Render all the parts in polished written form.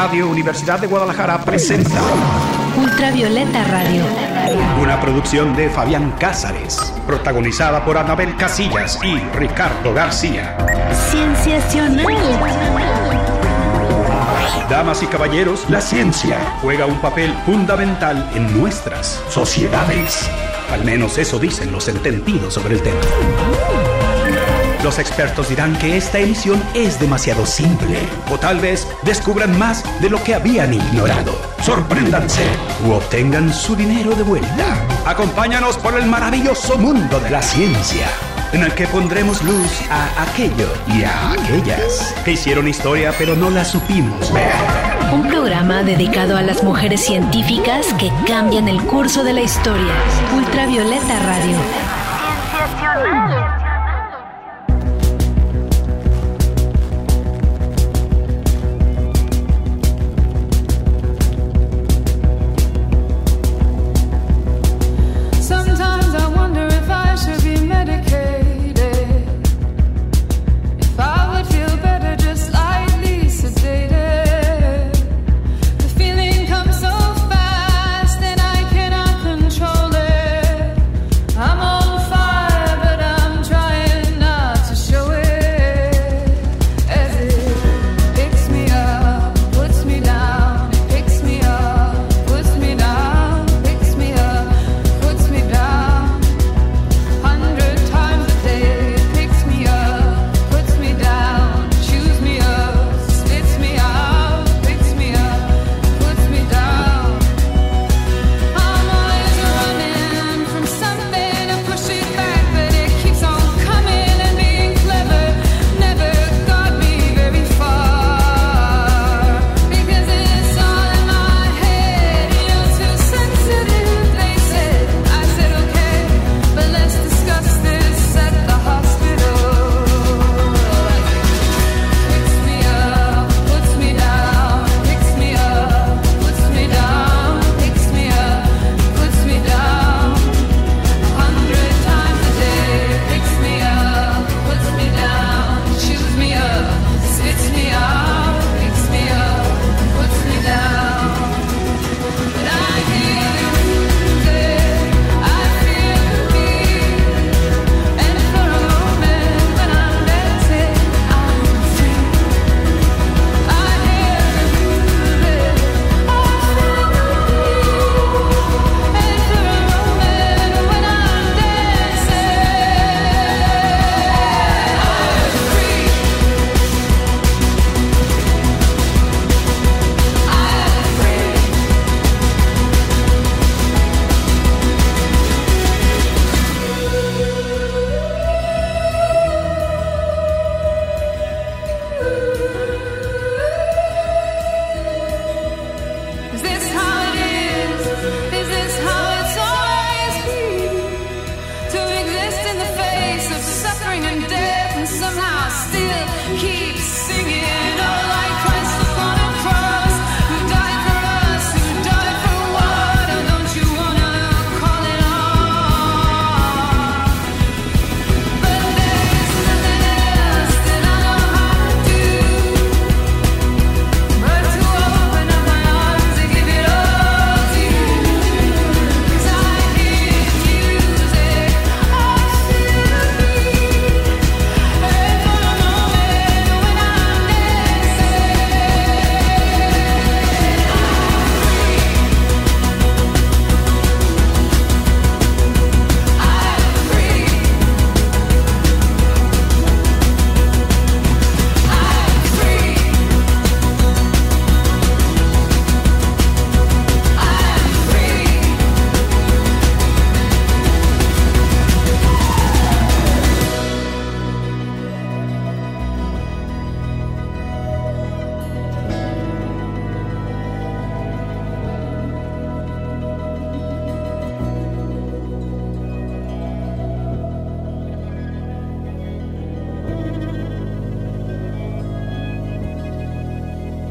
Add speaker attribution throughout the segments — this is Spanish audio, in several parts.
Speaker 1: Radio Universidad de Guadalajara presenta
Speaker 2: Ultravioleta Radio,
Speaker 1: una producción de Fabián Cázares, protagonizada por Anabel Casillas y Ricardo García.
Speaker 2: Cienciacional.
Speaker 1: Damas y caballeros, la ciencia juega un papel fundamental en nuestras sociedades. Al menos eso dicen los entendidos sobre el tema. Los expertos dirán que esta emisión es demasiado simple, o tal vez descubran más de lo que habían ignorado. Sorpréndanse u obtengan su dinero de vuelta. Acompáñanos por el maravilloso mundo de la ciencia, en el que pondremos luz a aquello y a aquellas que hicieron historia pero no la supimos ver.
Speaker 2: Un programa dedicado a las mujeres científicas que cambian el curso de la historia. Ultravioleta Radio. Cienciacional.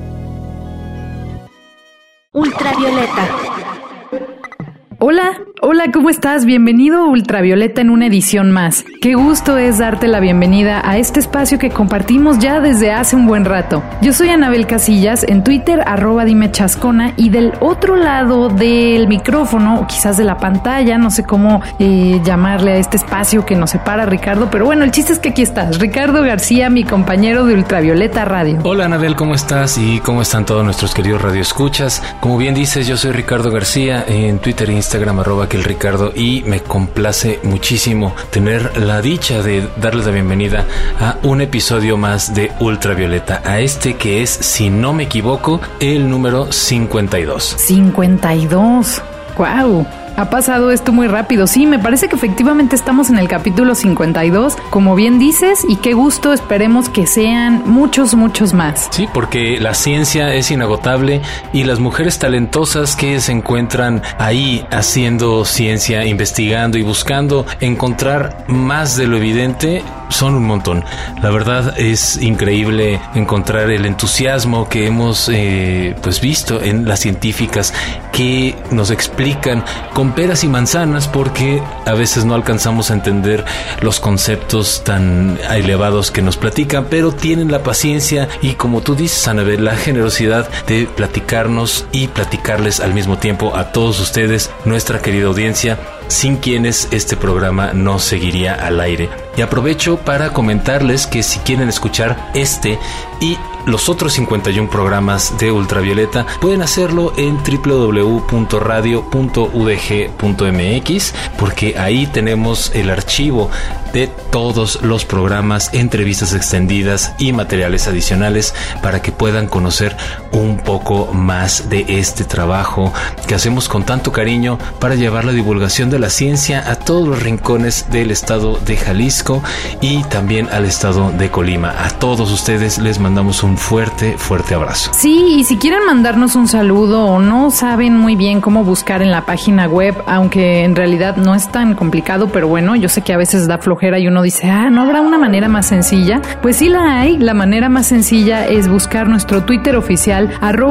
Speaker 3: Ultravioleta. Hola, ¿cómo estás? Bienvenido a Ultravioleta en una edición más. Qué gusto es darte la bienvenida a este espacio que compartimos ya desde hace un buen rato. Yo soy Anabel Casillas, en Twitter @dimechascona, y del otro lado del micrófono, o quizás de la pantalla, no sé cómo llamarle a este espacio que nos separa, Ricardo, pero bueno, el chiste es que aquí estás, Ricardo García, mi compañero de Ultravioleta Radio.
Speaker 4: Hola Anabel, ¿cómo estás? ¿Y cómo están todos nuestros queridos radioescuchas? Como bien dices, yo soy Ricardo García, en Twitter e Instagram @aquelricardo, y me complace muchísimo tener la dicha de darles la bienvenida a un episodio más de Ultravioleta, a este que es, si no me equivoco, el número 52.
Speaker 3: 52. ¡Guau! Ha pasado esto muy rápido. Sí, me parece que efectivamente estamos en el capítulo 52, como bien dices, y qué gusto, esperemos que sean muchos más.
Speaker 4: Sí, porque la ciencia es inagotable y las mujeres talentosas que se encuentran ahí haciendo ciencia, investigando y buscando encontrar más de lo evidente son un montón. La verdad es increíble encontrar el entusiasmo que hemos visto en las científicas que nos explican con peras y manzanas, porque a veces no alcanzamos a entender los conceptos tan elevados que nos platican, pero tienen la paciencia y, como tú dices, Anabel, la generosidad de platicarnos y platicarles al mismo tiempo a todos ustedes, nuestra querida audiencia, sin quienes este programa no seguiría al aire. Y aprovecho para comentarles que si quieren escuchar este y los otros 51 programas de Ultravioleta, pueden hacerlo en www.radio.udg.mx, porque ahí tenemos el archivo de todos los programas, entrevistas extendidas y materiales adicionales para que puedan conocer un poco más de este trabajo que hacemos con tanto cariño para llevar la divulgación de la ciencia a todos los rincones del estado de Jalisco y también al estado de Colima. A todos ustedes les mandamos un fuerte abrazo.
Speaker 3: Sí, y si quieren mandarnos un saludo o no saben muy bien cómo buscar en la página web, aunque en realidad no es tan complicado, pero bueno, yo sé que a veces da flojera y uno dice, ¿no habrá una manera más sencilla? Pues sí la hay. La manera más sencilla es buscar nuestro Twitter oficial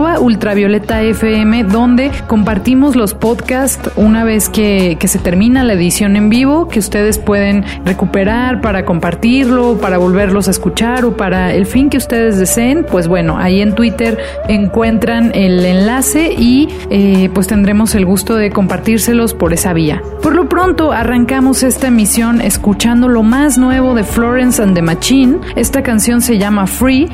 Speaker 3: @ultravioletafm, donde compartimos los podcasts una vez que se termina la edición en vivo, que ustedes pueden recuperar para compartirlo, para volverlos a escuchar o para el fin que ustedes deseen. Pues bueno, ahí en Twitter encuentran el enlace y pues tendremos el gusto de compartírselos por esa vía. Por lo pronto arrancamos esta emisión escuchando lo más nuevo de Florence and the Machine. Esta canción se llama Free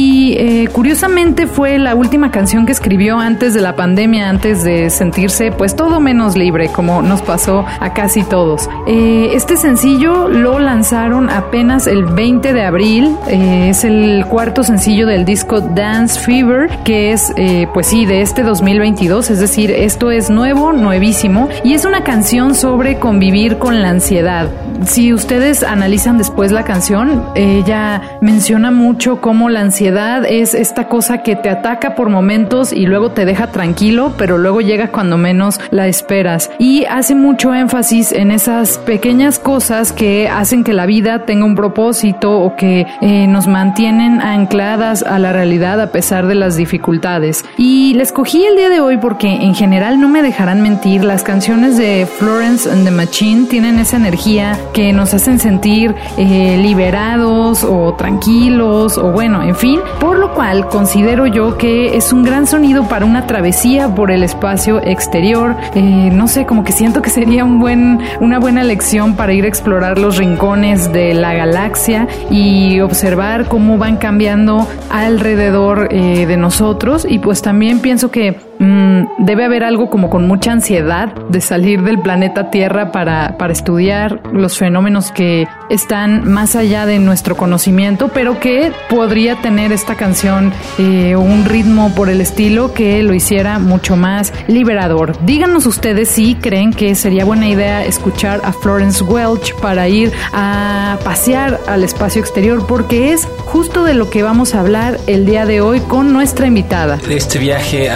Speaker 3: y curiosamente fue la última canción que escribió antes de la pandemia, antes de sentirse pues todo menos libre, como nos pasó a casi todos. Este sencillo lo lanzaron apenas el 20 de abril, es el cuarto sencillo del disco Dance Fever, que es pues sí, de este 2022, es decir, esto es nuevo, nuevísimo, y es una canción sobre convivir con la ansiedad. Si ustedes analizan después la canción, ella menciona mucho cómo la ansiedad es esta cosa que te ataca por momentos y luego te deja tranquilo, pero luego llega cuando menos la esperas, y hace mucho énfasis en esas pequeñas cosas que hacen que la vida tenga un propósito o que nos mantienen ancladas a la realidad a pesar de las dificultades. Y la escogí el día de hoy porque en general, no me dejarán mentir, las canciones de Florence and the Machine tienen esa energía que nos hacen sentir liberados o tranquilos o bueno, en fin, por lo cual considero yo que es un gran sonido para una travesía por el espacio exterior. No sé, como que siento que sería una buena lección para ir a explorar los rincones de la galaxia y observar cómo van cambiando alrededor de nosotros, y pues también pienso que debe haber algo como con mucha ansiedad de salir del planeta Tierra para estudiar los fenómenos que están más allá de nuestro conocimiento, pero que podría tener esta canción un ritmo por el estilo que lo hiciera mucho más liberador. Díganos ustedes si creen que sería buena idea escuchar a Florence Welch para ir a pasear al espacio exterior, porque es justo de lo que vamos a hablar el día de hoy con nuestra invitada.
Speaker 4: Este viaje a los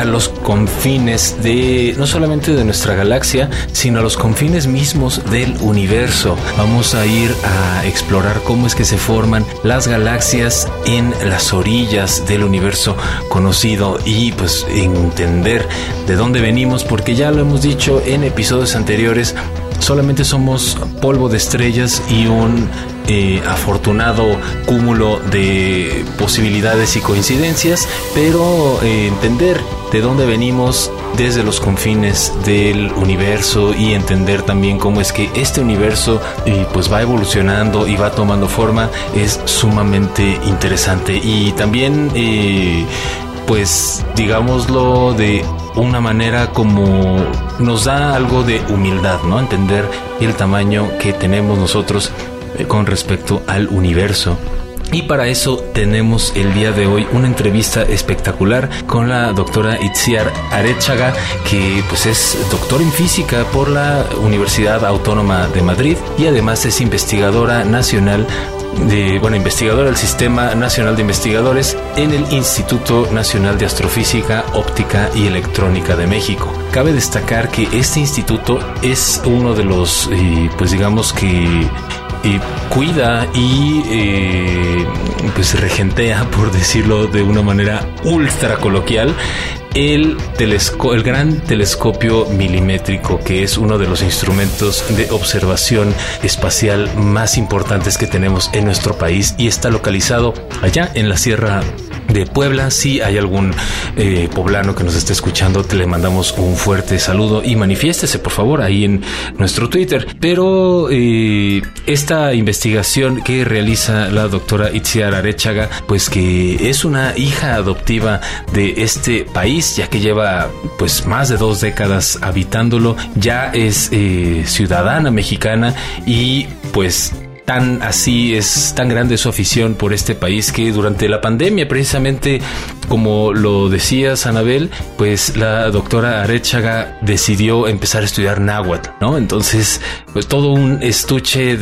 Speaker 4: confines de, no solamente de nuestra galaxia, sino a los confines mismos del universo. Vamos a ir a explorar cómo es que se forman las galaxias en las orillas del universo conocido y pues entender de dónde venimos, porque ya lo hemos dicho en episodios anteriores, solamente somos polvo de estrellas y un afortunado cúmulo de posibilidades y coincidencias, pero entender de dónde venimos desde los confines del universo y entender también cómo es que este universo pues va evolucionando y va tomando forma es sumamente interesante. Y también pues digámoslo de una manera como nos da algo de humildad, ¿no? Entender el tamaño que tenemos nosotros con respecto al universo. Y para eso tenemos el día de hoy una entrevista espectacular con la doctora Itziar Arechaga, que pues es doctor en física por la Universidad Autónoma de Madrid y además es investigadora nacional investigadora del Sistema Nacional de Investigadores en el Instituto Nacional de Astrofísica, Óptica y Electrónica de México. Cabe destacar que este instituto es uno de los, pues digamos que cuida y pues regentea, por decirlo de una manera ultra coloquial, el gran telescopio milimétrico, que es uno de los instrumentos de observación espacial más importantes que tenemos en nuestro país y está localizado allá en la Sierra de Puebla. Si hay algún poblano que nos esté escuchando, te le mandamos un fuerte saludo y manifiéstese por favor ahí en nuestro Twitter. Pero esta investigación que realiza la doctora Itziar Arechaga, pues que es una hija adoptiva de este país, ya que lleva pues más de 2 décadas habitándolo, ya es ciudadana mexicana y pues tan así es tan grande su afición por este país que durante la pandemia, precisamente como lo decías, Anabel, pues la doctora Arechaga decidió empezar a estudiar náhuatl, ¿no? Entonces, pues todo un estuche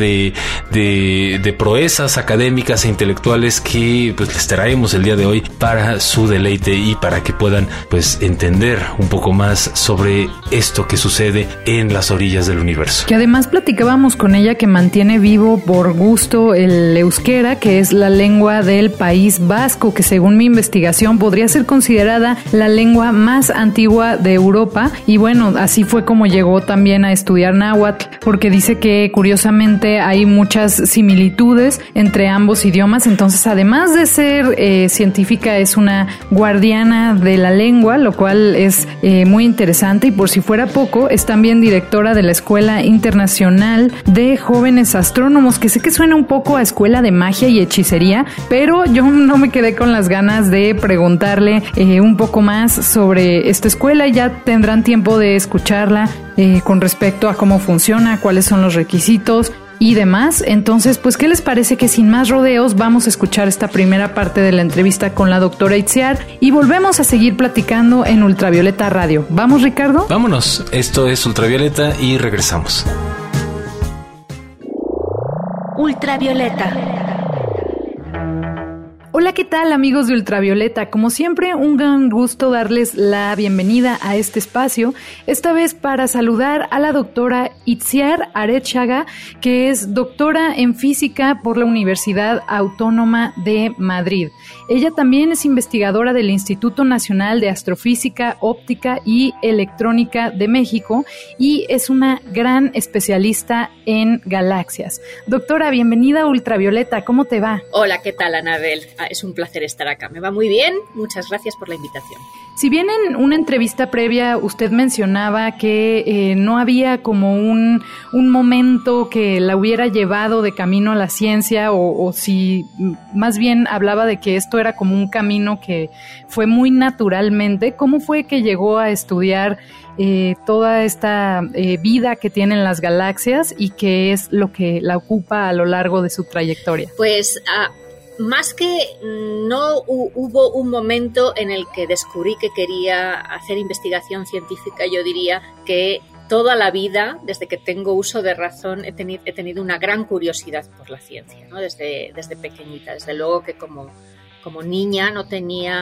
Speaker 4: de proezas académicas e intelectuales que pues les traemos el día de hoy para su deleite y para que puedan pues entender un poco más sobre esto que sucede en las orillas del universo.
Speaker 3: Que además platicábamos con ella que mantiene vivo por gusto el euskera, que es la lengua del País Vasco, que según mi investigación podría ser considerada la lengua más antigua de Europa. Y bueno, así fue como llegó también a estudiar náhuatl, porque dice que curiosamente hay muchas similitudes entre ambos idiomas. Entonces, además de ser científica, es una guardiana de la lengua, lo cual es muy interesante. Y por si fuera poco, es también directora de la Escuela Internacional de Jóvenes Astrónomos, que sé que suena un poco a escuela de magia y hechicería, pero yo no me quedé con las ganas de preguntarle un poco más sobre esta escuela. Ya tendrán tiempo de escucharla con respecto a cómo funciona, cuáles son los requisitos y demás. Entonces, pues, ¿qué les parece que sin más rodeos vamos a escuchar esta primera parte de la entrevista con la doctora Itziar y volvemos a seguir platicando en Ultravioleta Radio? ¿Vamos, Ricardo?
Speaker 4: Vámonos, esto es Ultravioleta y regresamos.
Speaker 2: Ultravioleta.
Speaker 3: Hola, ¿qué tal, amigos de Ultravioleta? Como siempre, un gran gusto darles la bienvenida a este espacio, esta vez para saludar a la doctora Itziar Arechaga, que es doctora en física por la Universidad Autónoma de Madrid. Ella también es investigadora del Instituto Nacional de Astrofísica, Óptica y Electrónica de México y es una gran especialista en galaxias. Doctora, bienvenida a Ultravioleta, ¿cómo te va?
Speaker 5: Hola, ¿qué tal, Anabel? Es un placer estar acá. Me va muy bien. Muchas gracias por la invitación.
Speaker 3: Si bien en una entrevista previa usted mencionaba que no había como un momento que la hubiera llevado de camino a la ciencia o si más bien hablaba de que esto era como un camino que fue muy naturalmente, ¿cómo fue que llegó a estudiar toda esta vida que tienen las galaxias y qué es lo que la ocupa a lo largo de su trayectoria?
Speaker 5: Pues más que no hubo un momento en el que descubrí que quería hacer investigación científica, yo diría que toda la vida, desde que tengo uso de razón, he tenido una gran curiosidad por la ciencia, ¿no? Desde pequeñita. Desde luego que como niña no tenía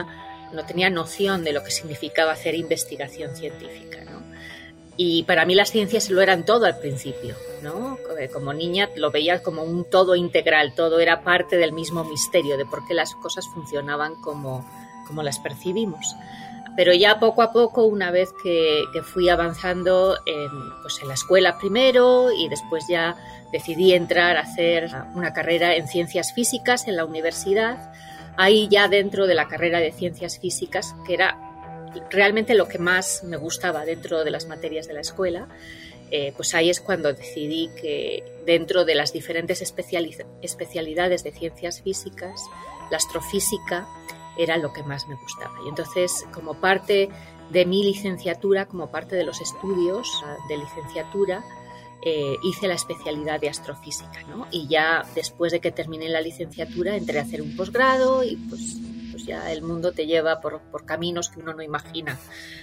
Speaker 5: tenía noción de lo que significaba hacer investigación científica, ¿no? Y para mí las ciencias lo eran todo al principio, ¿no? Como niña lo veía como un todo integral, todo era parte del mismo misterio de por qué las cosas funcionaban como las percibimos. Pero ya poco a poco, una vez que fui avanzando en la escuela primero y después ya decidí entrar a hacer una carrera en ciencias físicas en la universidad, ahí ya dentro de la carrera de ciencias físicas, que era realmente lo que más me gustaba dentro de las materias de la escuela, pues ahí es cuando decidí que dentro de las diferentes especialidades de ciencias físicas, la astrofísica era lo que más me gustaba. Y entonces, como parte de mi licenciatura, como parte de los estudios de licenciatura, hice la especialidad de astrofísica, ¿no? Y ya después de que terminé la licenciatura entré a hacer un posgrado y pues ya el mundo te lleva por caminos que uno no imagina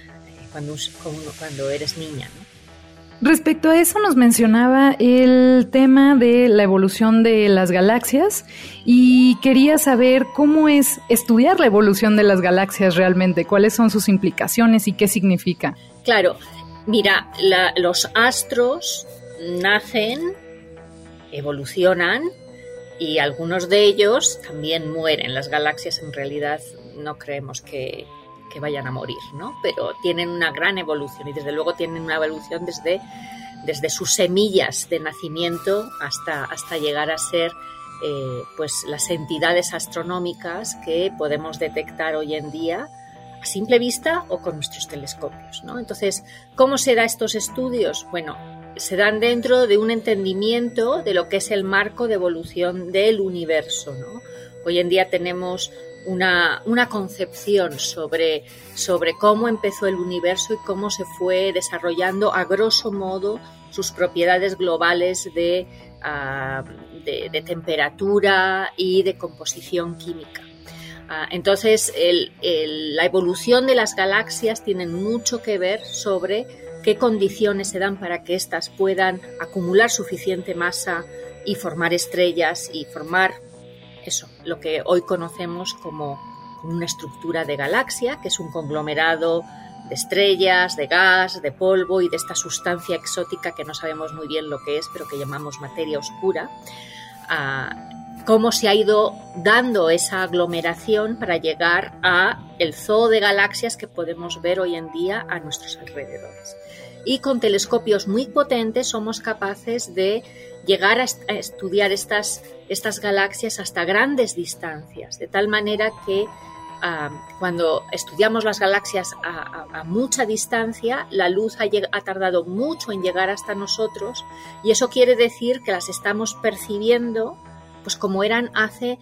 Speaker 5: cuando eres niña, ¿no?
Speaker 3: Respecto a eso nos mencionaba el tema de la evolución de las galaxias y quería saber cómo es estudiar la evolución de las galaxias realmente, cuáles son sus implicaciones y qué significa.
Speaker 5: Claro, mira, los astros nacen, evolucionan y algunos de ellos también mueren. Las galaxias en realidad no creemos que vayan a morir, ¿no? Pero tienen una gran evolución y desde luego tienen una evolución desde sus semillas de nacimiento hasta llegar a ser pues las entidades astronómicas que podemos detectar hoy en día a simple vista o con nuestros telescopios, ¿no? Entonces, ¿cómo se dan estos estudios? Bueno, se dan dentro de un entendimiento de lo que es el marco de evolución del universo, ¿no? Hoy en día tenemos una concepción sobre cómo empezó el universo y cómo se fue desarrollando a grosso modo sus propiedades globales de temperatura y de composición química. Entonces, la evolución de las galaxias tiene mucho que ver sobre qué condiciones se dan para que éstas puedan acumular suficiente masa y formar estrellas y formar eso, lo que hoy conocemos como una estructura de galaxia, que es un conglomerado de estrellas, de gas, de polvo y de esta sustancia exótica que no sabemos muy bien lo que es, pero que llamamos materia oscura. Cómo se ha ido dando esa aglomeración para llegar a el zoo de galaxias que podemos ver hoy en día a nuestros alrededores. Y con telescopios muy potentes somos capaces de llegar a estudiar estas galaxias hasta grandes distancias, de tal manera que cuando estudiamos las galaxias a mucha distancia, la luz ha tardado mucho en llegar hasta nosotros y eso quiere decir que las estamos percibiendo pues como eran hace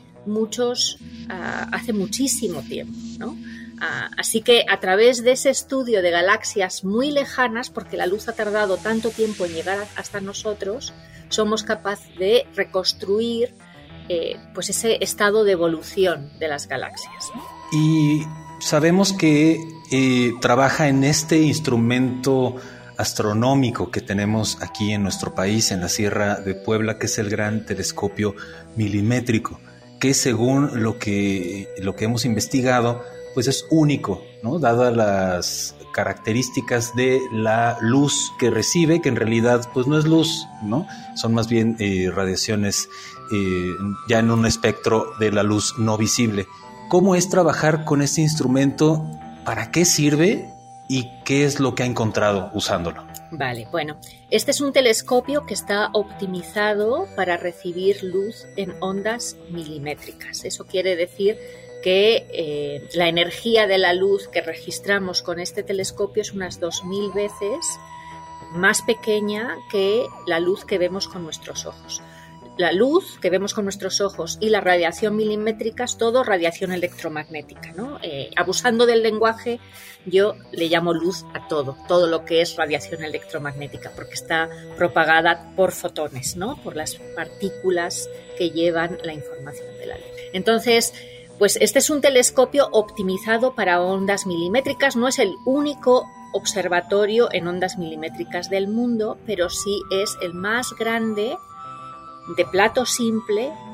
Speaker 5: muchísimo tiempo, ¿no? Así que a través de ese estudio de galaxias muy lejanas, porque la luz ha tardado tanto tiempo en llegar hasta nosotros, somos capaces de reconstruir pues ese estado de evolución de las galaxias, ¿no?
Speaker 6: Y sabemos que trabaja en este instrumento astronómico que tenemos aquí en nuestro país, en la Sierra de Puebla, que es el Gran Telescopio Milimétrico, que según lo que hemos investigado, pues es único, ¿no? Dadas las características de la luz que recibe, que en realidad pues no es luz, ¿no? Son más bien radiaciones ya en un espectro de la luz no visible. ¿Cómo es trabajar con este instrumento? ¿Para qué sirve? ¿Y qué es lo que ha encontrado usándolo?
Speaker 5: Vale, bueno, este es un telescopio que está optimizado para recibir luz en ondas milimétricas. Eso quiere decir que la energía de la luz que registramos con este telescopio es unas 2000 veces más pequeña que la luz que vemos con nuestros ojos. La luz que vemos con nuestros ojos y la radiación milimétrica es todo radiación electromagnética, ¿no? Abusando del lenguaje, yo le llamo luz a todo lo que es radiación electromagnética, porque está propagada por fotones, ¿no? Por las partículas que llevan la información de la luz. Entonces, pues este es un telescopio optimizado para ondas milimétricas, no es el único observatorio en ondas milimétricas del mundo, pero sí es el más grande de plato simple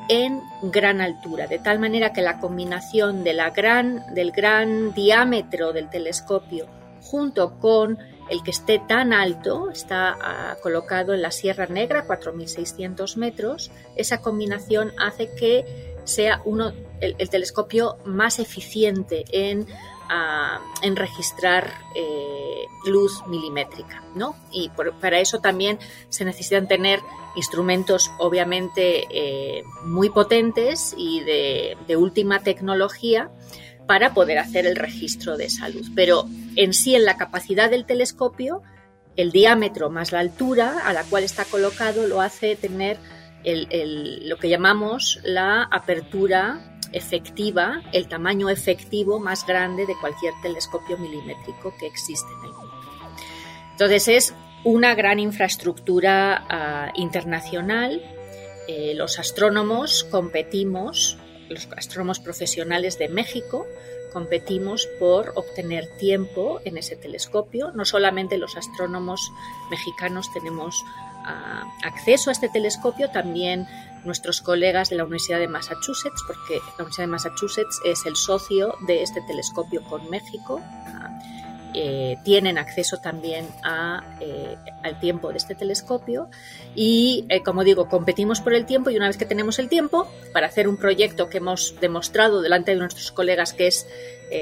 Speaker 5: en gran altura, de tal manera que la combinación del gran diámetro del telescopio junto con el que esté tan alto, está colocado en la Sierra Negra, 4.600 metros, esa combinación hace que sea el telescopio más eficiente en registrar luz milimétrica, ¿no? Y para eso también se necesitan tener instrumentos obviamente muy potentes y de última tecnología para poder hacer el registro de esa luz. Pero en sí, en la capacidad del telescopio, el diámetro más la altura a la cual está colocado lo hace tener lo que llamamos la apertura efectiva, el tamaño efectivo más grande de cualquier telescopio milimétrico que existe en el mundo. Entonces es una gran infraestructura internacional. Los astrónomos competimos, los astrónomos profesionales de México competimos por obtener tiempo en ese telescopio. No solamente los astrónomos mexicanos tenemos acceso a este telescopio, también nuestros colegas de la Universidad de Massachusetts, porque la Universidad de Massachusetts es el socio de este telescopio con México. Tienen acceso también al tiempo de este telescopio y, como digo, competimos por el tiempo, y una vez que tenemos el tiempo para hacer un proyecto que hemos demostrado delante de nuestros colegas que es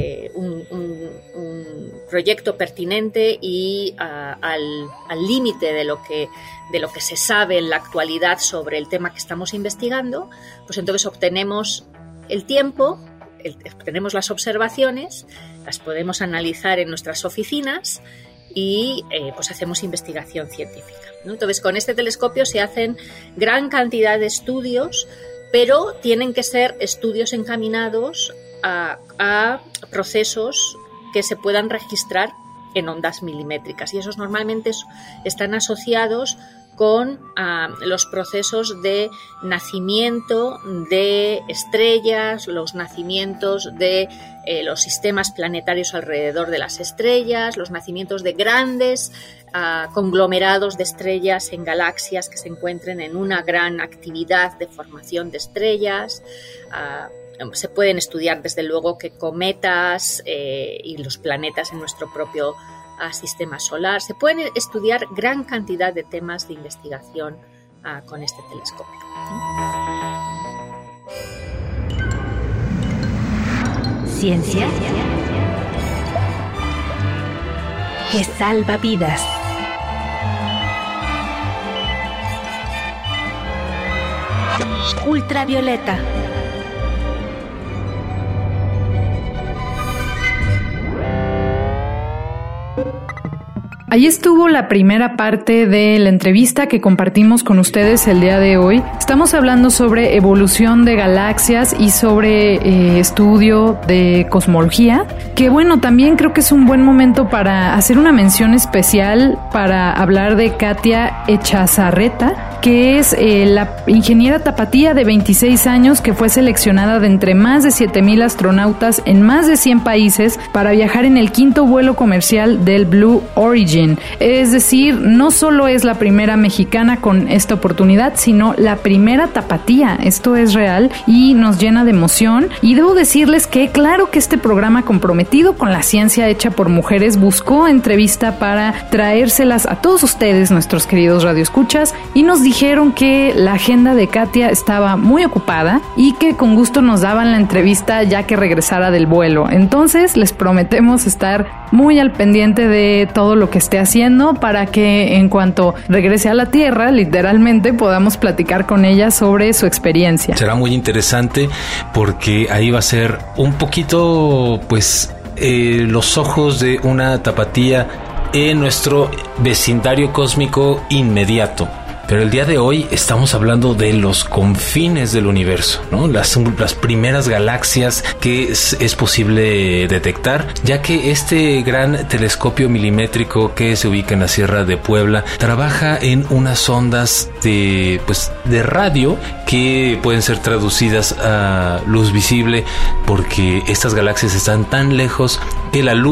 Speaker 5: un proyecto pertinente y al límite de lo que se sabe en la actualidad sobre el tema que estamos investigando, pues entonces obtenemos el tiempo, obtenemos las observaciones, las podemos analizar en nuestras oficinas y pues hacemos investigación científica, ¿no? Entonces, con este telescopio se hacen gran cantidad de estudios, pero tienen que ser estudios encaminados a procesos que se puedan registrar en ondas milimétricas, y esos normalmente están asociados con los procesos de nacimiento de estrellas, los nacimientos de los sistemas planetarios alrededor de las estrellas, los nacimientos de grandes conglomerados de estrellas en galaxias que se encuentren en una gran actividad de formación de estrellas. Se pueden estudiar desde luego que cometas y los planetas en nuestro propio sistema solar. Se pueden estudiar gran cantidad de temas de investigación con este telescopio.
Speaker 2: Ciencia que salva vidas. Ultravioleta.
Speaker 3: Ahí estuvo la primera parte de la entrevista que compartimos con ustedes el día de hoy. Estamos hablando sobre evolución de galaxias y sobre estudio de cosmología, que bueno, también creo que es un buen momento para hacer una mención especial para hablar de Katia Echazarreta, que es la ingeniera tapatía de 26 años que fue seleccionada de entre más de 7,000 astronautas en más de 100 países para viajar en el 5º vuelo comercial del Blue Origin. Es decir, no solo es la primera mexicana con esta oportunidad, sino la primera tapatía. Esto es real y nos llena de emoción. Y debo decirles que claro que este programa comprometido con la ciencia hecha por mujeres buscó entrevista para traérselas a todos ustedes, nuestros queridos radioescuchas, y nos dijeron que la agenda de Katia estaba muy ocupada y que con gusto nos daban la entrevista ya que regresara del vuelo. Entonces les prometemos estar muy al pendiente de todo lo que esté haciendo para que en cuanto regrese a la Tierra, literalmente, podamos platicar con ella sobre su experiencia.
Speaker 4: Será muy interesante porque ahí va a ser un poquito, pues, los ojos de una tapatía en nuestro vecindario cósmico inmediato. Pero el día de hoy estamos hablando de los confines del universo, ¿no? Las primeras galaxias que es posible detectar, ya que este gran telescopio milimétrico que se ubica en la Sierra de Puebla trabaja en unas ondas de radio que pueden ser traducidas a luz visible, porque estas galaxias están tan lejos que la luz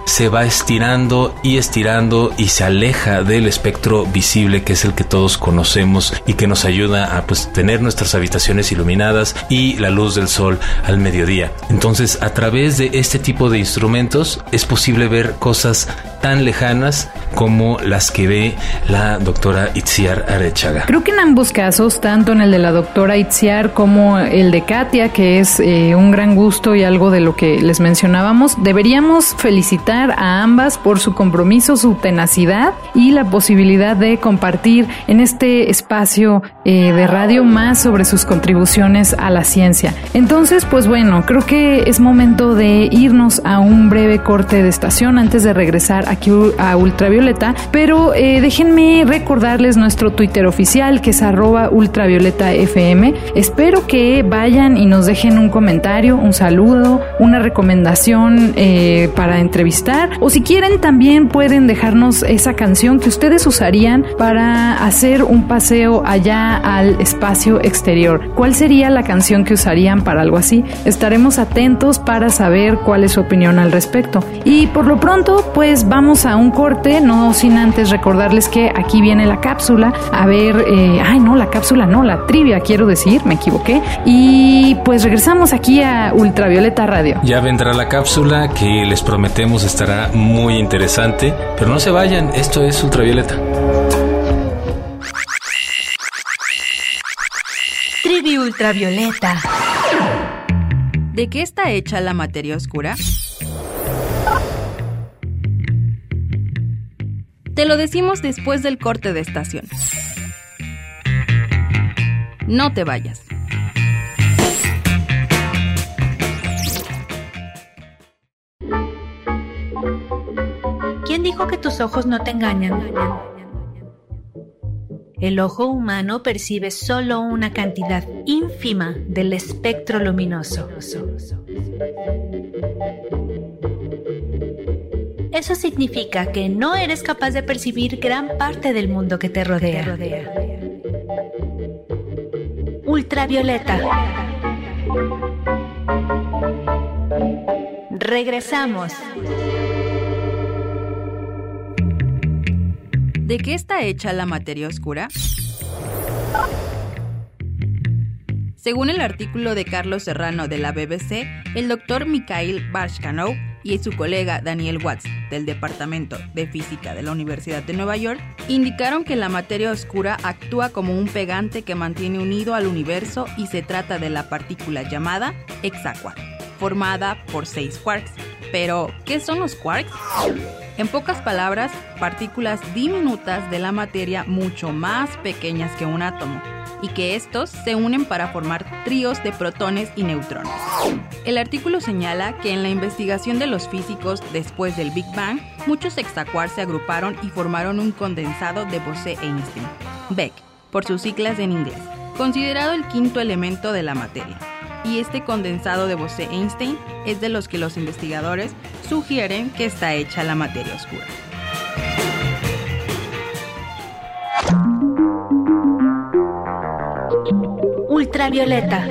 Speaker 4: se va estirando y se aleja del espectro visible, que es el que todos conocemos y que nos ayuda a tener nuestras habitaciones iluminadas y la luz del sol al mediodía. Entonces, a través de este tipo de instrumentos es posible ver cosas tan lejanas como las que ve la doctora Itziar Arechaga.
Speaker 3: Creo que en ambos casos, tanto en el de la doctora Itziar como el de Katia, que es un gran gusto y algo de lo que les mencionábamos, deberíamos felicitar a ambas por su compromiso, su tenacidad y la posibilidad de compartir en este espacio de radio más sobre sus contribuciones a la ciencia. Entonces, pues bueno, creo que es momento de irnos a un breve corte de estación antes de regresar aquí a Ultravioleta, pero déjenme recordarles nuestro Twitter oficial, que es @ultravioletafm. Espero que vayan y nos dejen un comentario, un saludo, una recomendación para entrevistar, o si quieren también pueden dejarnos esa canción que ustedes usarían para hacer un paseo allá al espacio exterior. ¿Cuál sería la canción que usarían para algo así? Estaremos atentos para saber cuál es su opinión al respecto. Y por lo pronto, pues vamos a un corte, no sin antes recordarles que aquí viene la cápsula. A ver, la trivia, quiero decir, me equivoqué. Y pues regresamos aquí a Ultravioleta Radio.
Speaker 4: Ya vendrá la cápsula que les prometemos estará muy interesante, pero no se vayan, esto es Ultravioleta.
Speaker 2: Trivia Ultravioleta.
Speaker 7: ¿De qué está hecha la materia oscura? Te lo decimos después del corte de estación. No te vayas.
Speaker 2: ¿Quién dijo que tus ojos no te engañan? El ojo humano percibe solo una cantidad ínfima del espectro luminoso. Eso significa que no eres capaz de percibir gran parte del mundo que te rodea. Ultravioleta. Regresamos.
Speaker 7: ¿De qué está hecha la materia oscura? Según el artículo de Carlos Serrano de la BBC, el doctor Mikhail Bashkanov y su colega Daniel Watts, del Departamento de Física de la Universidad de Nueva York, indicaron que la materia oscura actúa como un pegante que mantiene unido al universo y se trata de la partícula llamada hexaquark, formada por 6 quarks. Pero, ¿qué son los quarks? En pocas palabras, partículas diminutas de la materia mucho más pequeñas que un átomo, y que estos se unen para formar tríos de protones y neutrones. El artículo señala que en la investigación de los físicos después del Big Bang, muchos hexaquarks se agruparon y formaron un condensado de Bose-Einstein, BEC, por sus siglas en inglés, considerado el quinto elemento de la materia. Y este condensado de Bose-Einstein es de los que los investigadores sugieren que está hecha la materia oscura.
Speaker 2: Ultravioleta.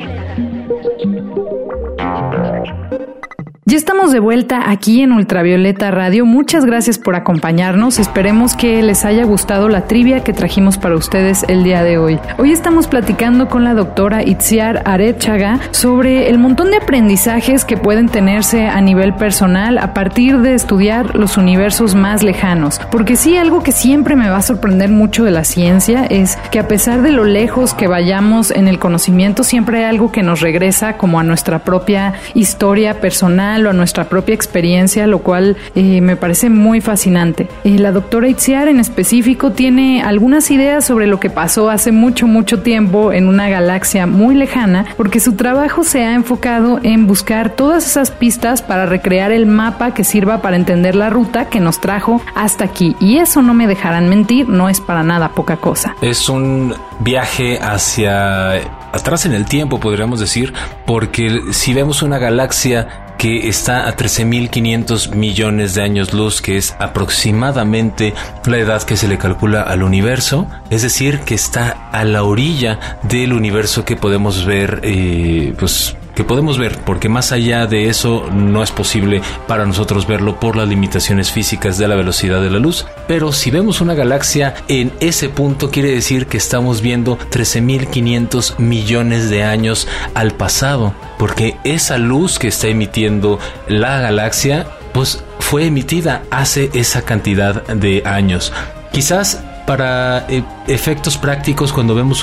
Speaker 3: Ya estamos de vuelta aquí en Ultravioleta Radio. Muchas gracias por acompañarnos. Esperemos que les haya gustado la trivia que trajimos para ustedes el día de hoy. Hoy estamos platicando con la doctora Itziar Arechaga sobre el montón de aprendizajes que pueden tenerse a nivel personal a partir de estudiar los universos más lejanos. Porque sí, algo que siempre me va a sorprender mucho de la ciencia es que a pesar de lo lejos que vayamos en el conocimiento, siempre hay algo que nos regresa como a nuestra propia historia personal o a nuestra propia experiencia, lo cual me parece muy fascinante. La doctora Itziar en específico tiene algunas ideas sobre lo que pasó hace mucho tiempo en una galaxia muy lejana, porque su trabajo se ha enfocado en buscar todas esas pistas para recrear el mapa que sirva para entender la ruta que nos trajo hasta aquí. Y eso, no me dejarán mentir, no es para nada poca cosa.
Speaker 4: Es un viaje hacia atrás en el tiempo, podríamos decir, porque si vemos una galaxia que está a 13.500 millones de años luz, que es aproximadamente la edad que se le calcula al universo, es decir, que está a la orilla del universo que podemos ver que podemos ver, porque más allá de eso no es posible para nosotros verlo por las limitaciones físicas de la velocidad de la luz. Pero si vemos una galaxia en ese punto, quiere decir que estamos viendo 13.500 millones de años al pasado, porque esa luz que está emitiendo la galaxia pues fue emitida hace esa cantidad de años. Quizás para efectos prácticos, cuando vemos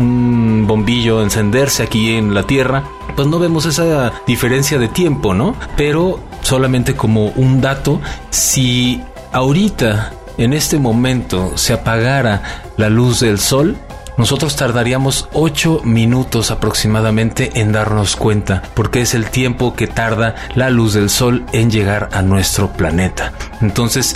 Speaker 4: un bombillo encenderse aquí en la Tierra, pues no vemos esa diferencia de tiempo, ¿no? Pero solamente como un dato, si ahorita, en este momento, se apagara la luz del Sol, nosotros tardaríamos 8 minutos aproximadamente en darnos cuenta, porque es el tiempo que tarda la luz del Sol en llegar a nuestro planeta. Entonces,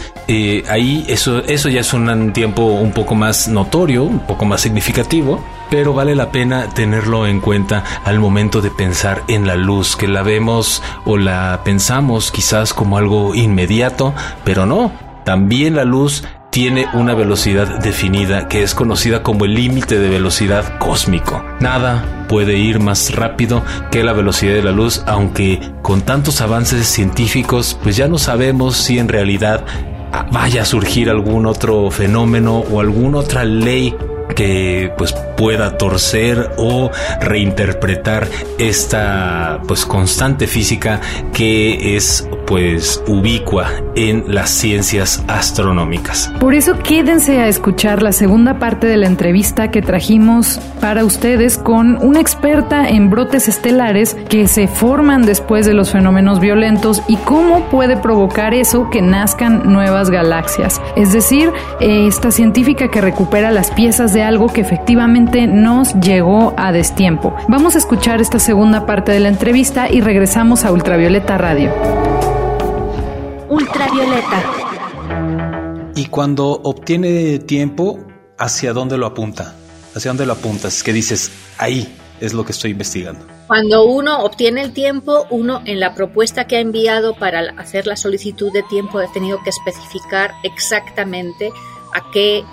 Speaker 4: ahí eso ya es un tiempo un poco más notorio, un poco más significativo, pero vale la pena tenerlo en cuenta al momento de pensar en la luz, que la vemos o la pensamos quizás como algo inmediato, pero no, también la luz tiene una velocidad definida que es conocida como el límite de velocidad cósmico. Nada puede ir más rápido que la velocidad de la luz, aunque con tantos avances científicos pues ya no sabemos si en realidad vaya a surgir algún otro fenómeno o alguna otra ley que pues pueda torcer o reinterpretar esta pues constante física que es pues ubicua en las ciencias astronómicas.
Speaker 3: Por eso quédense a escuchar la segunda parte de la entrevista que trajimos para ustedes con una experta en brotes estelares que se forman después de los fenómenos violentos y cómo puede provocar eso que nazcan nuevas galaxias. Es decir, esta científica que recupera las piezas de algo que efectivamente nos llegó a destiempo. Vamos a escuchar esta segunda parte de la entrevista y regresamos a Ultravioleta Radio.
Speaker 2: Ultravioleta.
Speaker 6: Y cuando obtiene tiempo, ¿hacia dónde lo apunta? ¿Hacia dónde lo apuntas? ¿Qué dices? Ahí es lo que estoy investigando.
Speaker 5: Cuando uno obtiene el tiempo, uno en la propuesta que ha enviado para hacer la solicitud de tiempo ha tenido que especificar exactamente a qué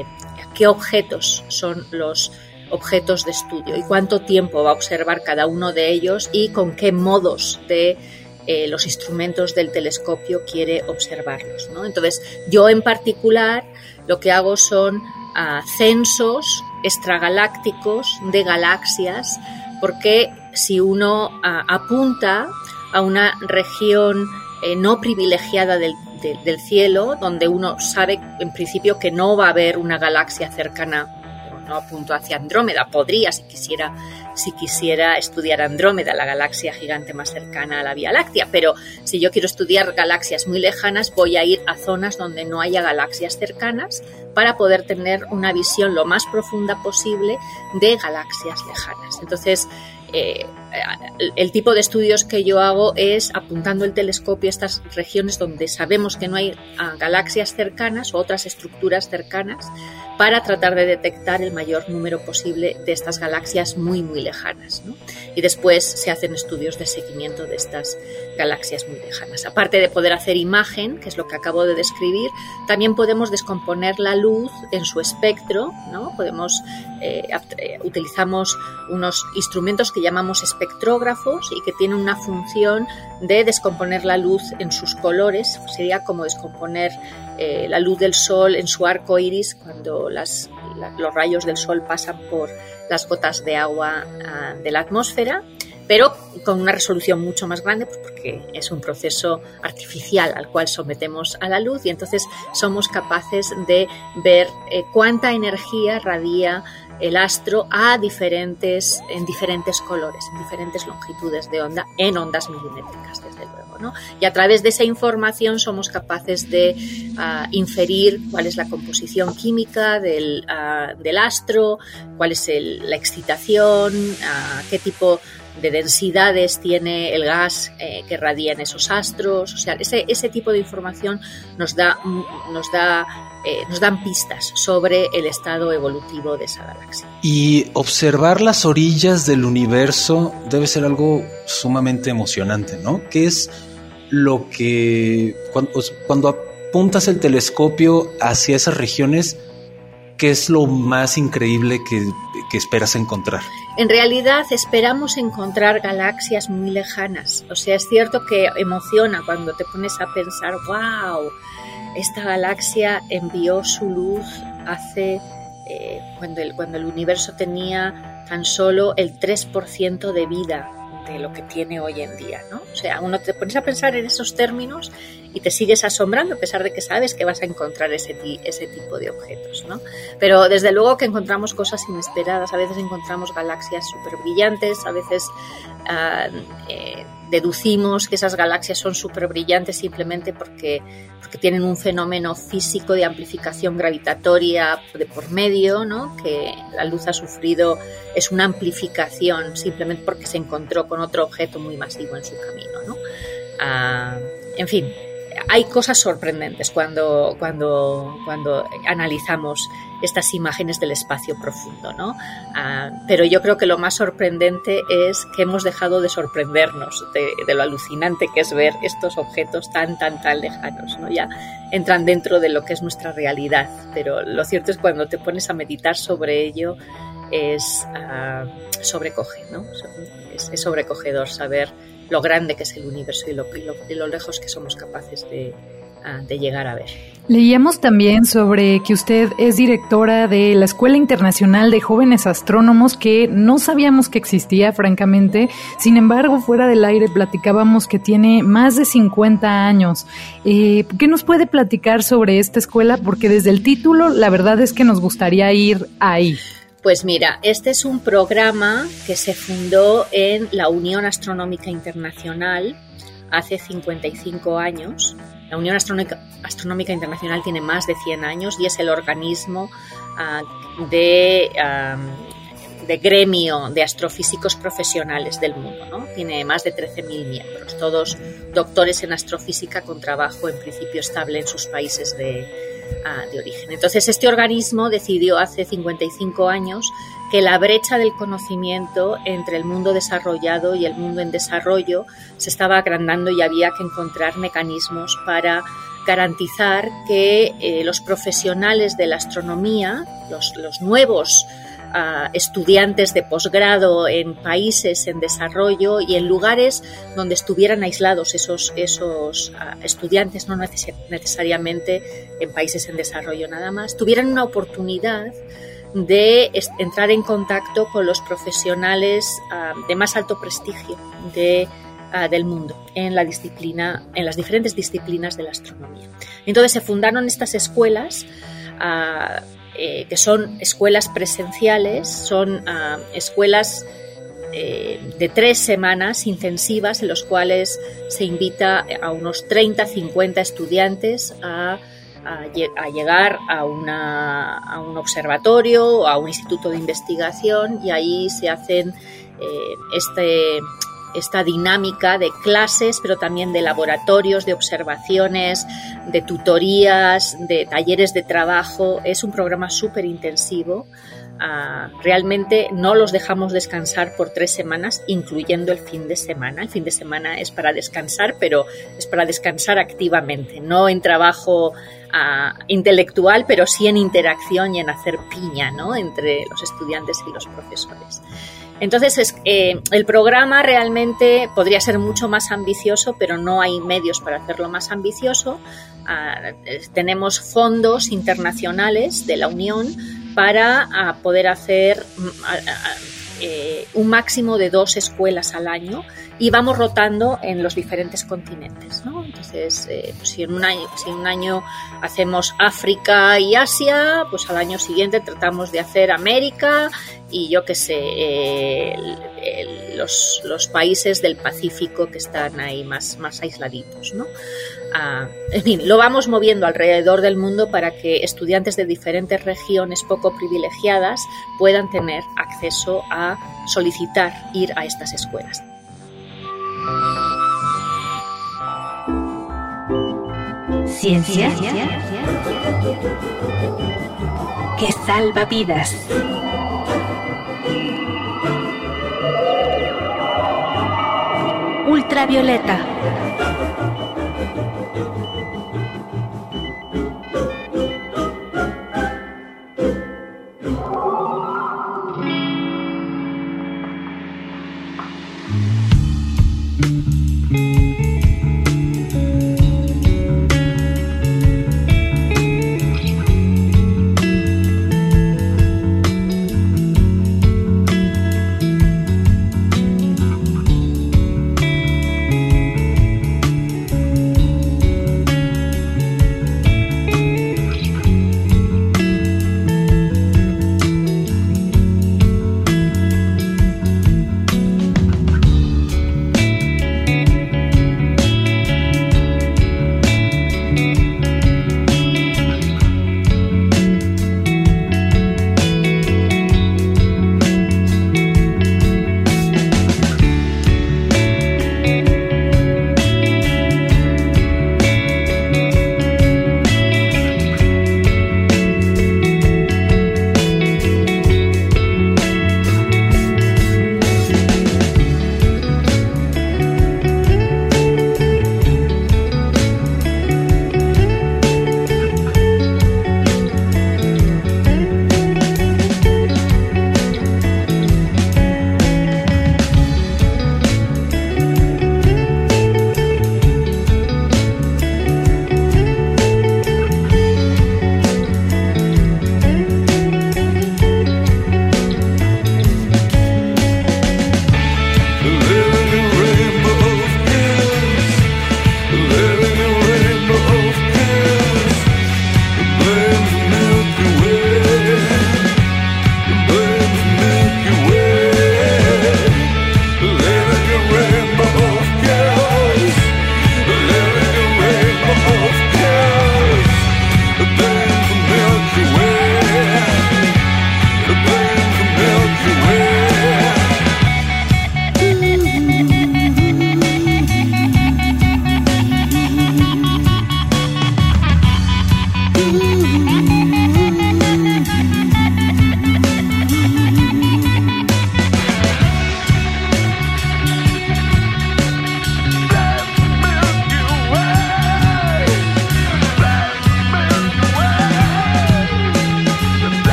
Speaker 5: objetos son los objetos de estudio y cuánto tiempo va a observar cada uno de ellos y con qué modos de los instrumentos del telescopio quiere observarlos, ¿no? Entonces, yo en particular lo que hago son censos extragalácticos de galaxias, porque si uno apunta a una región no privilegiada del cielo, donde uno sabe en principio que no va a haber una galaxia cercana, no apunto hacia Andrómeda, podría si quisiera estudiar Andrómeda, la galaxia gigante más cercana a la Vía Láctea, pero si yo quiero estudiar galaxias muy lejanas, voy a ir a zonas donde no haya galaxias cercanas para poder tener una visión lo más profunda posible de galaxias lejanas. Entonces, el tipo de estudios que yo hago es apuntando el telescopio a estas regiones donde sabemos que no hay galaxias cercanas o otras estructuras cercanas, para tratar de detectar el mayor número posible de estas galaxias muy, muy lejanas, ¿no? Y después se hacen estudios de seguimiento de estas galaxias muy lejanas. Aparte de poder hacer imagen, que es lo que acabo de describir, también podemos descomponer la luz en su espectro, ¿no? Utilizamos unos instrumentos que llamamos espectrógrafos y que tienen una función de descomponer la luz en sus colores. Sería como descomponer la luz del sol en su arco iris cuando los rayos del sol pasan por las gotas de agua de la atmósfera, pero con una resolución mucho más grande, pues porque es un proceso artificial al cual sometemos a la luz, y entonces somos capaces de ver cuánta energía radia el astro en diferentes colores, en diferentes longitudes de onda, en ondas milimétricas, desde luego, ¿no? Y a través de esa información somos capaces de inferir cuál es la composición química del astro, cuál es la excitación, qué tipo de densidades tiene el gas que radia en esos astros. O sea, ese tipo de información nos dan pistas sobre el estado evolutivo de esa galaxia.
Speaker 6: Y observar las orillas del universo debe ser algo sumamente emocionante, ¿no? ¿Qué es lo que cuando apuntas el telescopio hacia esas regiones, ¿qué es lo más increíble que esperas encontrar?
Speaker 5: En realidad esperamos encontrar galaxias muy lejanas. O sea, es cierto que emociona cuando te pones a pensar, wow, esta galaxia envió su luz hace cuando el universo tenía tan solo el 3% de vida de lo que tiene hoy en día, ¿no? O sea, uno te pones a pensar en esos términos y te sigues asombrando a pesar de que sabes que vas a encontrar ese tipo de objetos, ¿no? Pero desde luego que encontramos cosas inesperadas, a veces encontramos galaxias súper brillantes, a veces deducimos que esas galaxias son súper brillantes simplemente porque tienen un fenómeno físico de amplificación gravitatoria de por medio, ¿no? Que la luz ha sufrido, es una amplificación simplemente porque se encontró con otro objeto muy masivo en su camino, ¿no? En fin, hay cosas sorprendentes cuando analizamos estas imágenes del espacio profundo, ¿no? Pero yo creo que lo más sorprendente es que hemos dejado de sorprendernos de lo alucinante que es ver estos objetos tan lejanos, ¿no? Ya entran dentro de lo que es nuestra realidad, pero lo cierto es que cuando te pones a meditar sobre ello sobrecoge, ¿no? Es sobrecogedor saber lo grande que es el universo y lo lejos que somos capaces de llegar a ver.
Speaker 3: Leíamos también sobre que usted es directora de la Escuela Internacional de Jóvenes Astrónomos, que no sabíamos que existía, francamente. Sin embargo, fuera del aire platicábamos que tiene más de 50 años. ¿Qué nos puede platicar sobre esta escuela? Porque desde el título, la verdad es que nos gustaría ir ahí.
Speaker 5: Pues mira, este es un programa que se fundó en la Unión Astronómica Internacional hace 55 años. La Unión Astronómica Internacional tiene más de 100 años y es el organismo de gremio de astrofísicos profesionales del mundo, ¿no? Tiene más de 13.000 miembros, todos doctores en astrofísica con trabajo en principio estable en sus países de origen. Entonces, este organismo decidió hace 55 años que la brecha del conocimiento entre el mundo desarrollado y el mundo en desarrollo se estaba agrandando y había que encontrar mecanismos para garantizar que los profesionales de la astronomía, los nuevos estudiantes de posgrado en países en desarrollo y en lugares donde estuvieran aislados esos estudiantes, no necesariamente en países en desarrollo nada más, tuvieran una oportunidad de entrar en contacto con los profesionales de más alto prestigio del mundo en las diferentes disciplinas de la astronomía. Entonces se fundaron estas escuelas que son escuelas presenciales, son escuelas de 3 semanas intensivas en los cuales se invita a unos 30-50 estudiantes a llegar a un observatorio o a un instituto de investigación, y ahí se hacen esta dinámica de clases, pero también de laboratorios, de observaciones, de tutorías, de talleres de trabajo. Es un programa súper intensivo. Realmente no los dejamos descansar por 3 semanas, incluyendo el fin de semana. El fin de semana es para descansar, pero es para descansar activamente, no en trabajo intelectual, pero sí en interacción y en hacer piña, ¿no?, entre los estudiantes y los profesores. Entonces, el programa realmente podría ser mucho más ambicioso, pero no hay medios para hacerlo más ambicioso. Tenemos fondos internacionales de la Unión para poder hacer un máximo de 2 escuelas al año, y vamos rotando en los diferentes continentes, ¿no? Entonces, si en un año hacemos África y Asia, pues al año siguiente tratamos de hacer América y yo qué sé, los países del Pacífico que están ahí más aisladitos, ¿no? En fin, lo vamos moviendo alrededor del mundo para que estudiantes de diferentes regiones poco privilegiadas puedan tener acceso a solicitar ir a estas escuelas.
Speaker 2: Ciencia que salva vidas. Ultravioleta.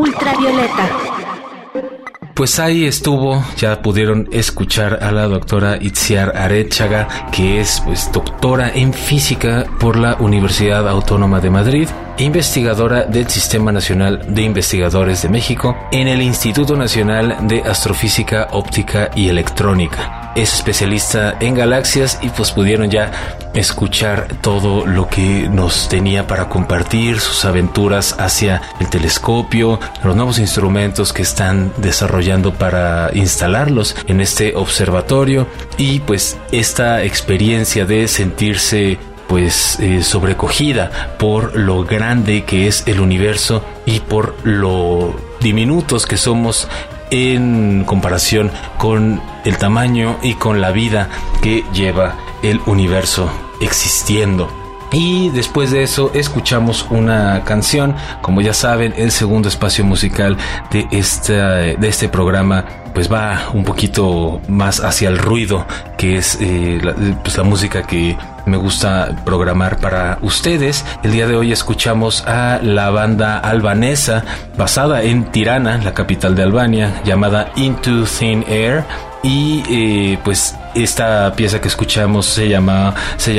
Speaker 2: Ultravioleta.
Speaker 4: Pues ahí estuvo, ya pudieron escuchar a la doctora Itziar Arechaga, que es doctora en física por la Universidad Autónoma de Madrid, investigadora del Sistema Nacional de Investigadores de México en el Instituto Nacional de Astrofísica Óptica y Electrónica. Es especialista en galaxias y pues pudieron ya escuchar todo lo que nos tenía para compartir, sus aventuras hacia el telescopio, los nuevos instrumentos que están desarrollando para instalarlos en este observatorio y pues esta experiencia de sentirse sobrecogida por lo grande que es el universo y por lo diminutos que somos en comparación con el tamaño y con la vida que lleva el universo existiendo. Y después de eso escuchamos una canción, como ya saben, el segundo espacio musical de este programa pues va un poquito más hacia el ruido, que es la música que me gusta programar para ustedes. El día de hoy escuchamos a la banda albanesa basada en Tirana, la capital de Albania, llamada Into Thin Air. Y pues esta pieza que escuchamos se llama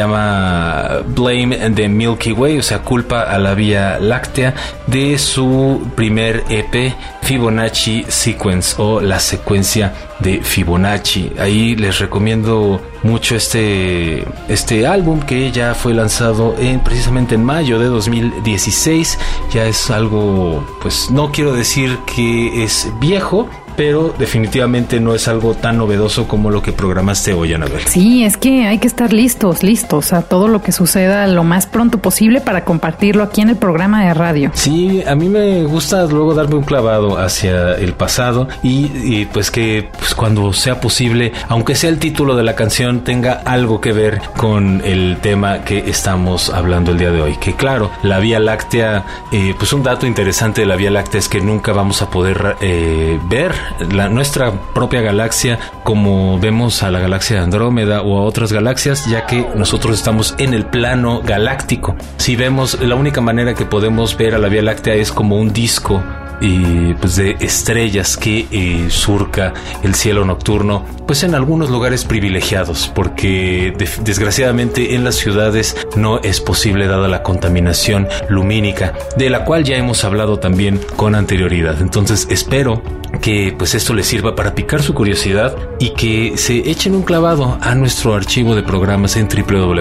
Speaker 4: Blame the Milky Way, o sea, culpa a la Vía Láctea, de su primer EP Fibonacci Sequence, o la secuencia de Fibonacci. Ahí les recomiendo mucho este álbum, que ya fue lanzado precisamente en mayo de 2016. Ya es algo, pues no quiero decir que es viejo, pero definitivamente no es algo tan novedoso como lo que programaste hoy, Anabel.
Speaker 3: Sí, es que hay que estar listos a todo lo que suceda lo más pronto posible para compartirlo aquí en el programa de radio.
Speaker 4: Sí, a mí me gusta luego darme un clavado hacia el pasado y pues que pues cuando sea posible, aunque sea el título de la canción, tenga algo que ver con el tema que estamos hablando el día de hoy. Que claro, la Vía Láctea, pues un dato interesante de la Vía Láctea es que nunca vamos a poder ver nuestra propia galaxia como vemos a la galaxia de Andrómeda o a otras galaxias, ya que nosotros estamos en el plano galáctico. Si vemos, la única manera que podemos ver a la Vía Láctea es como un disco pues de estrellas que surca el cielo nocturno, pues en algunos lugares privilegiados, porque desgraciadamente en las ciudades no es posible dada la contaminación lumínica, de la cual ya hemos hablado también con anterioridad. Entonces espero que pues esto les sirva para picar su curiosidad y que se echen un clavado a nuestro archivo de programas en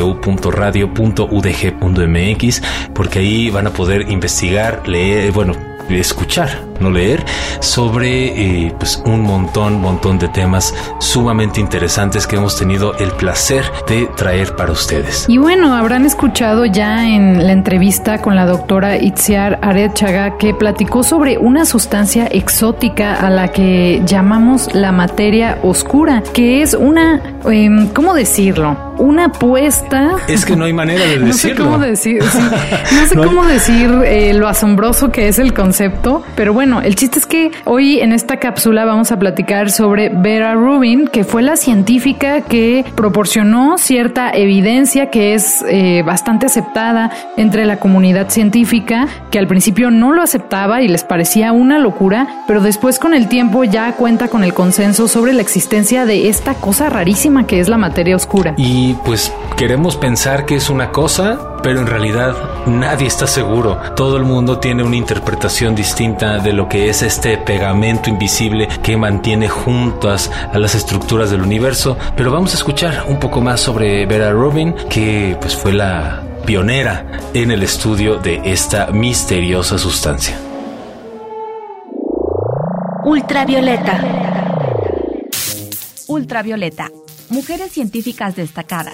Speaker 4: www.radio.udg.mx, porque ahí van a poder investigar, leer, escuchar, no leer, sobre pues un montón de temas sumamente interesantes que hemos tenido el placer de traer para ustedes.
Speaker 3: Y bueno, habrán escuchado ya en la entrevista con la doctora Itziar Arechaga, que platicó sobre una sustancia exótica a la que llamamos la materia oscura, que es una, ¿cómo decirlo? Una apuesta.
Speaker 4: Es que no hay manera de decirlo.
Speaker 3: No sé cómo decir lo asombroso que es el concepto, pero bueno, el chiste es que hoy en esta cápsula vamos a platicar sobre Vera Rubin, que fue la científica que proporcionó cierta evidencia que es bastante aceptada entre la comunidad científica, que al principio no lo aceptaba y les parecía una locura, pero después con el tiempo ya cuenta con el consenso sobre la existencia de esta cosa rarísima que es la materia oscura.
Speaker 4: Y pues queremos pensar que es una cosa, pero en realidad nadie está seguro. Todo el mundo tiene una interpretación distinta de lo que es este pegamento invisible que mantiene juntas a las estructuras del universo. Pero vamos a escuchar un poco más sobre Vera Rubin, que pues fue la pionera en el estudio de esta misteriosa sustancia.
Speaker 2: Ultravioleta.
Speaker 7: Ultravioleta. Mujeres científicas destacadas.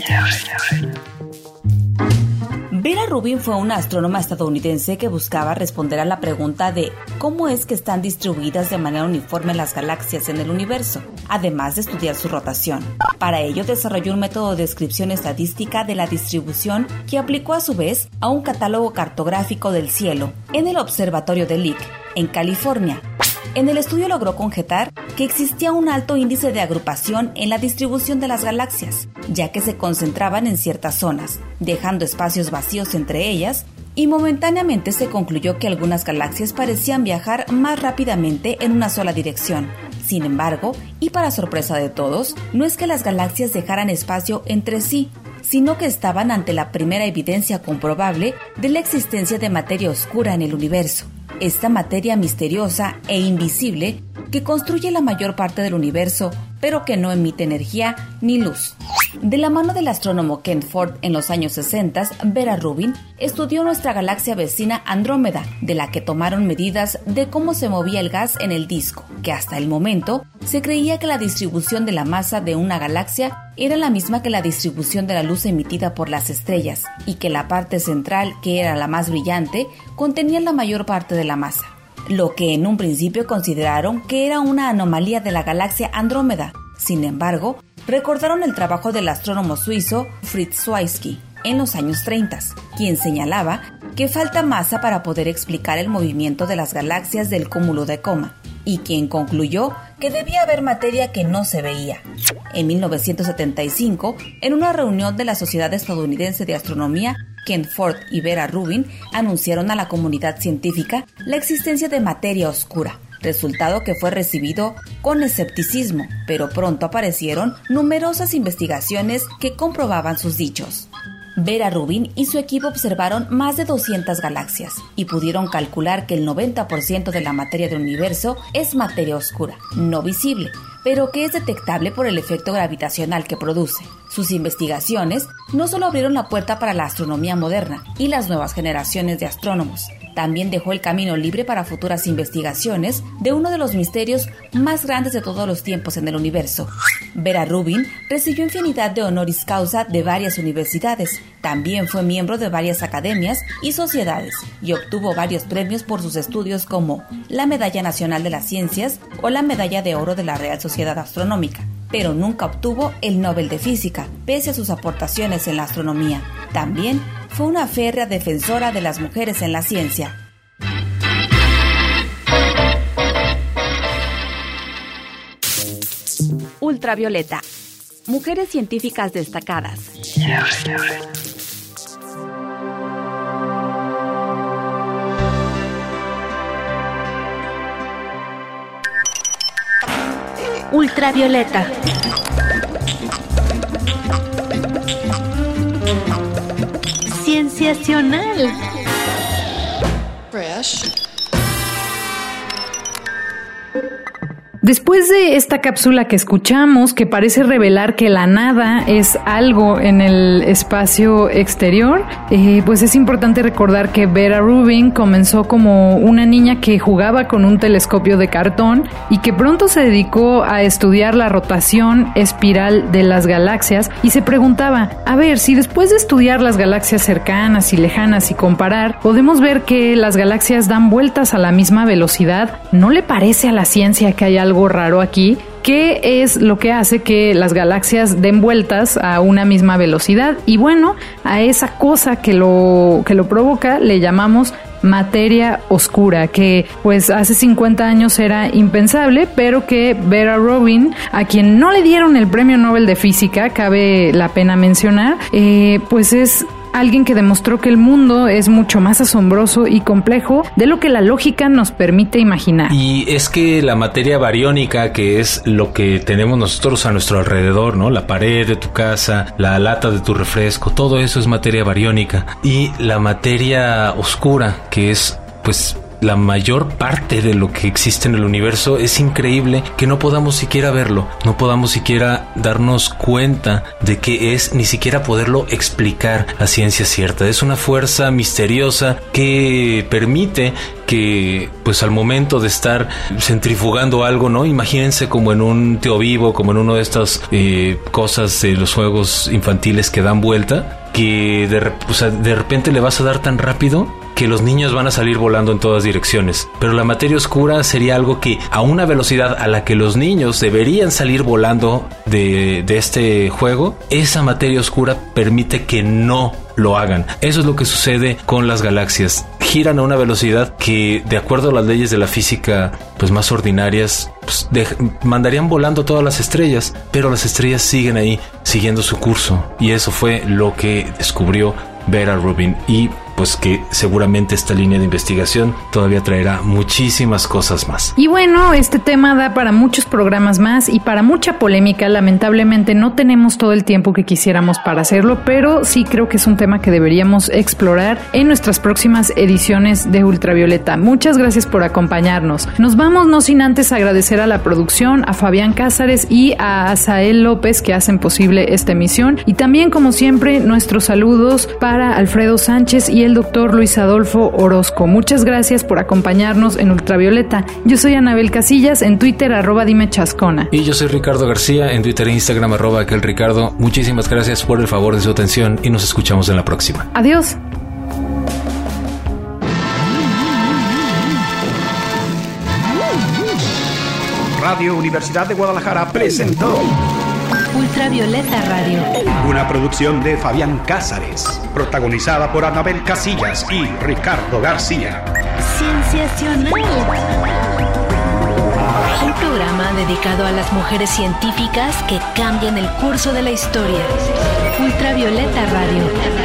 Speaker 7: Vera Rubin fue una astrónoma estadounidense que buscaba responder a la pregunta de cómo es que están distribuidas de manera uniforme las galaxias en el universo, además de estudiar su rotación. Para ello desarrolló un método de descripción estadística de la distribución que aplicó a su vez a un catálogo cartográfico del cielo en el Observatorio de Lick, en California. En el estudio logró conjetar que existía un alto índice de agrupación en la distribución de las galaxias, ya que se concentraban en ciertas zonas, dejando espacios vacíos entre ellas,
Speaker 8: y momentáneamente se concluyó que algunas galaxias parecían viajar más rápidamente en una sola dirección. Sin embargo, y para sorpresa de todos, no es que las galaxias dejaran espacio entre sí, sino que estaban ante la primera evidencia comprobable de la existencia de materia oscura en el universo. Esta materia misteriosa e invisible que construye la mayor parte del universo, pero que no emite energía ni luz. De la mano del astrónomo Ken Ford en los años 60, Vera Rubin estudió nuestra galaxia vecina Andrómeda, de la que tomaron medidas de cómo se movía el gas en el disco, que hasta el momento se creía que la distribución de la masa de una galaxia era la misma que la distribución de la luz emitida por las estrellas, y que la parte central, que era la más brillante, contenía la mayor parte de la masa, lo que en un principio consideraron que era una anomalía de la galaxia Andrómeda. Sin embargo, recordaron el trabajo del astrónomo suizo Fritz Zwicky en los años 30, quien señalaba que falta masa para poder explicar el movimiento de las galaxias del cúmulo de Coma, y quien concluyó que debía haber materia que no se veía. En 1975, en una reunión de la Sociedad Estadounidense de Astronomía, Ken Ford y Vera Rubin anunciaron a la comunidad científica la existencia de materia oscura, resultado que fue recibido con escepticismo, pero pronto aparecieron numerosas investigaciones que comprobaban sus dichos. Vera Rubin y su equipo observaron más de 200 galaxias y pudieron calcular que el 90% de la materia del universo es materia oscura, no visible, pero que es detectable por el efecto gravitacional que produce. Sus investigaciones no solo abrieron la puerta para la astronomía moderna y las nuevas generaciones de astrónomos, también dejó el camino libre para futuras investigaciones de uno de los misterios más grandes de todos los tiempos en el universo. Vera Rubin recibió infinidad de honoris causa de varias universidades, también fue miembro de varias academias y sociedades y obtuvo varios premios por sus estudios como la Medalla Nacional de las Ciencias o la Medalla de Oro de la Real Sociedad Astronómica, pero nunca obtuvo el Nobel de Física, pese a sus aportaciones en la astronomía. También fue una férrea defensora de las mujeres en la ciencia. Ultravioleta. Mujeres científicas destacadas.
Speaker 2: Ultravioleta. Cienciacional.
Speaker 3: Fresh. Después de esta cápsula que escuchamos, que parece revelar que la nada es algo en el espacio exterior, pues es importante recordar que Vera Rubin comenzó como una niña que jugaba con un telescopio de cartón y que pronto se dedicó a estudiar la rotación espiral de las galaxias y se preguntaba, a ver, si después de estudiar las galaxias cercanas y lejanas y comparar, podemos ver que las galaxias dan vueltas a la misma velocidad, ¿no le parece a la ciencia que hay algo raro aquí? ¿Qué es lo que hace que las galaxias den vueltas a una misma velocidad? Y bueno, a esa cosa que lo provoca le llamamos materia oscura, que pues hace 50 años era impensable, pero que Vera Rubin, a quien no le dieron el premio Nobel de Física, cabe la pena mencionar, pues es alguien que demostró que el mundo es mucho más asombroso y complejo de lo que la lógica nos permite imaginar.
Speaker 4: Y es que la materia bariónica, que es lo que tenemos nosotros a nuestro alrededor, ¿no? La pared de tu casa, la lata de tu refresco, todo eso es materia bariónica. Y la materia oscura, que es, pues, la mayor parte de lo que existe en el universo, es increíble que no podamos siquiera verlo, no podamos siquiera darnos cuenta de qué es, ni siquiera poderlo explicar a ciencia cierta. Es una fuerza misteriosa que permite que, pues, al momento de estar centrifugando algo, ¿no? Imagínense como en un tío vivo, como en uno de estas cosas de los juegos infantiles que dan vuelta, que de repente le vas a dar tan rápido que los niños van a salir volando en todas direcciones. Pero la materia oscura sería algo que a una velocidad a la que los niños deberían salir volando de este juego, esa materia oscura permite que no lo hagan. Eso es lo que sucede con las galaxias. Giran a una velocidad que, de acuerdo a las leyes de la física pues más ordinarias, pues, mandarían volando todas las estrellas, pero las estrellas siguen ahí, siguiendo su curso. Y eso fue lo que descubrió Vera Rubin. Y pues que seguramente esta línea de investigación todavía traerá muchísimas cosas más.
Speaker 3: Y bueno, este tema da para muchos programas más y para mucha polémica. Lamentablemente no tenemos todo el tiempo que quisiéramos para hacerlo, pero sí creo que es un tema que deberíamos explorar en nuestras próximas ediciones de Ultravioleta. Muchas gracias por acompañarnos. Nos vamos no sin antes agradecer a la producción, a Fabián Cázares y a Azael López que hacen posible esta emisión, y también como siempre nuestros saludos para Alfredo Sánchez y el doctor Luis Adolfo Orozco. Muchas gracias por acompañarnos en Ultravioleta. Yo soy Anabel Casillas, en Twitter @dimechascona.
Speaker 4: Y yo soy Ricardo García, en Twitter e Instagram @aquelricardo. Muchísimas gracias por el favor de su atención y nos escuchamos en la próxima.
Speaker 3: Adiós.
Speaker 1: Radio Universidad de Guadalajara presentó
Speaker 2: Ultravioleta Radio,
Speaker 1: una producción de Fabián Cázares, protagonizada por Anabel Casillas y Ricardo García.
Speaker 2: Cienciacional. Un programa dedicado a las mujeres científicas que cambian el curso de la historia. Ultravioleta Radio.